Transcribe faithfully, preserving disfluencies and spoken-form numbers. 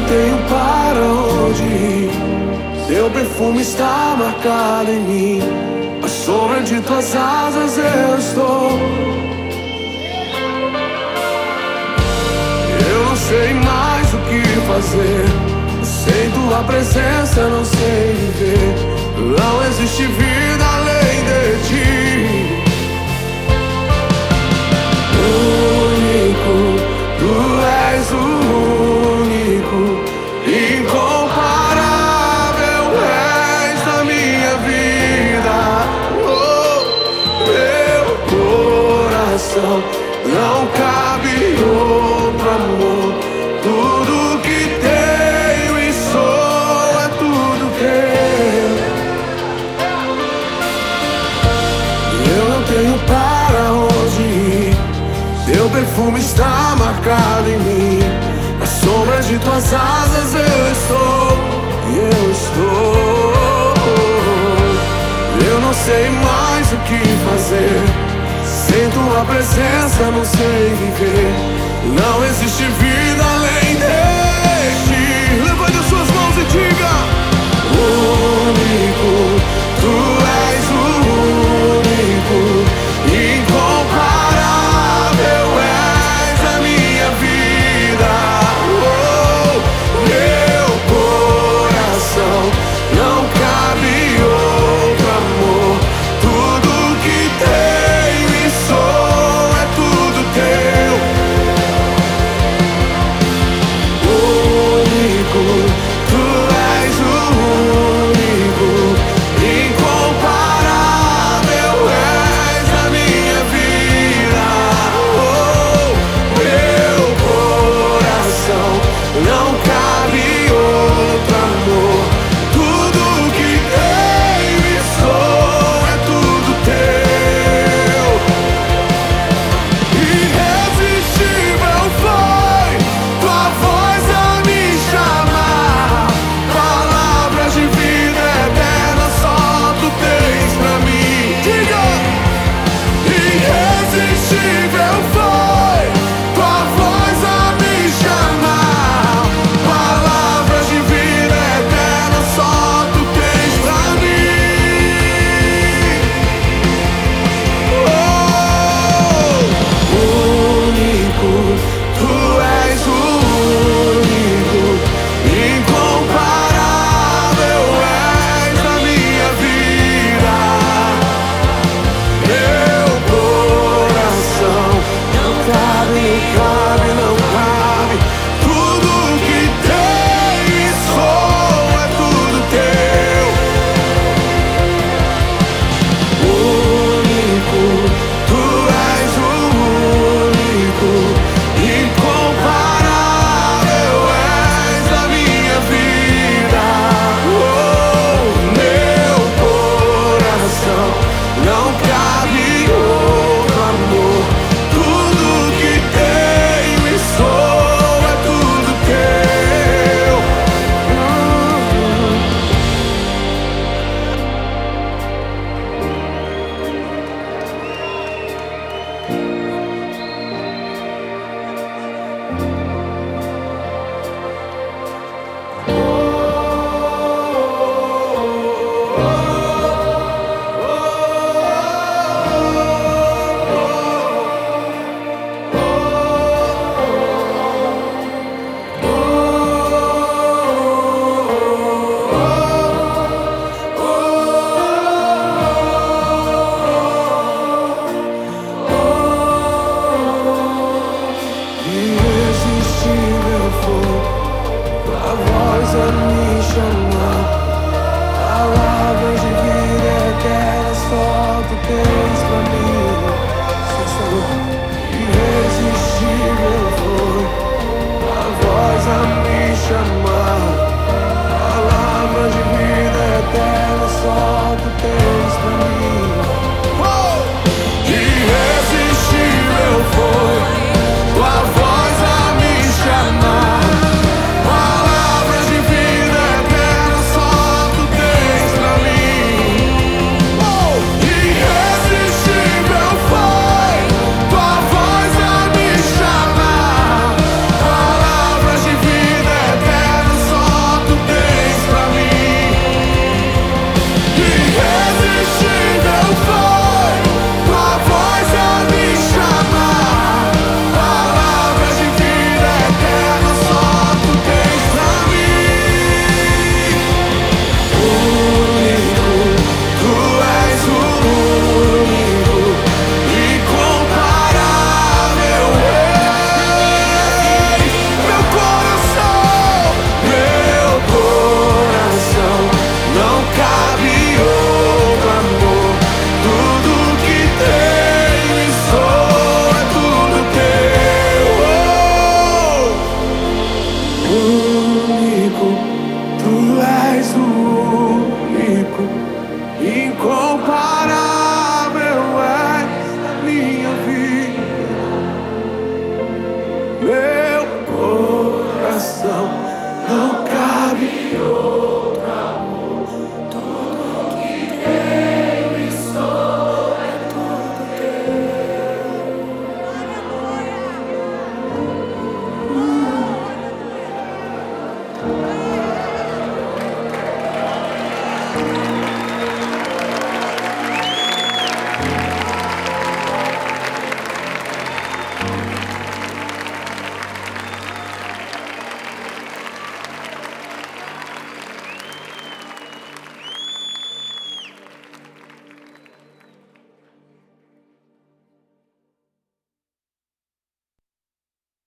tenho para onde ir. Teu perfume está marcado em mim. À sombra de tuas asas eu estou. Eu não sei mais o que fazer. Sem tua presença não sei viver. Não existe vida além de ti. Único, tu és o único, incomparável és a minha vida. Oh, meu coração não cabe outro amor. Tudo que tenho e sou é tudo teu. Eu não tenho para onde ir. Teu perfume está marcado em mim. Na sombra de tuas asas eu estou. Eu estou. Eu não sei mais o que fazer. Sem tua presença não sei viver. Não existe vida além de ti. Levante as suas mãos e diga: único, tu és o único, incomparável és a minha vida. Oh, meu coração não cabe outro amor. Tudo que tenho e sou é tudo teu. Único, tu és o único, incomparável és a minha vida. Oh, meu coração não cabe outro amor. Tudo que tenho e sou é tudo teu. Irresistível foi tua voz a me chamar. Palavras de vida eterna só tu tens pra mim. Diga! Irresistível foi tua voz a me chamar. Palavras de vida eterna só tu tens pra mim. Oh, único, tu és o único, incomparável és a minha vida. Meu coração não cabe, cabe, não cabe. Tudo que tenho e sou é tudo teu. Único, tu és o único, incomparável és a minha vida. Oh, meu coração não cabe outro amor. Tudo que tenho e sou é tudo teu. Irresistível foi tua voz a me chamar. Palavras de vida eterna só tu tens pra mim. Irresistível foi tua voz a me chamar. Palavras de vida eterna só tu tens pra mim. Oh! Irresistível foi tua voz a me chamar. Palavras de vida eterna só tu tens pra mim. meu coração não cabe outro.